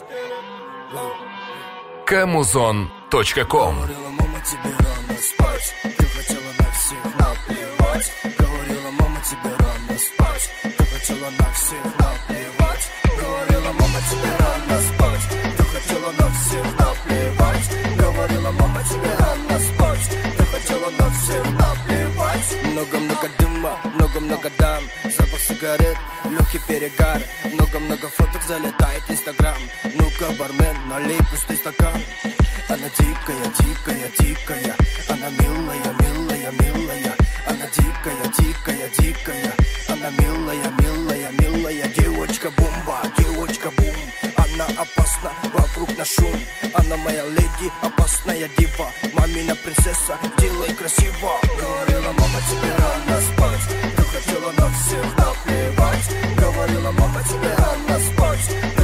Kamuzon.com. Говорила мама, тебе рано спать. Ты хотела на всех наплевать. Говорила мама, тебе рано спать. Ты хотела на всех наплевать. Говорила мама, тебе рано спать. Ты хотела на всех наплевать. Говорила мама, тебе рано спать. Ты хотела на всех наплевать. Много-много дыма, много-много дам. Запах сигарет, легкий перегар. Много-много фоток залетает в Инстаграм. Ну-ка, бармен, налей пустый стакан. Она дикая, дикая, дикая. Она милая, милая, милая. Она дикая, дикая, дикая. Она милая, милая, милая. Девочка-бомба, девочка-бум. Она опасна, вокруг на шум. Она моя леди, опасная дива. Мамина принцесса, делай красиво. Говорила мама, тебе рано спать. Ты хотела на всех наплевать. Говорила мама, тебе рано спать.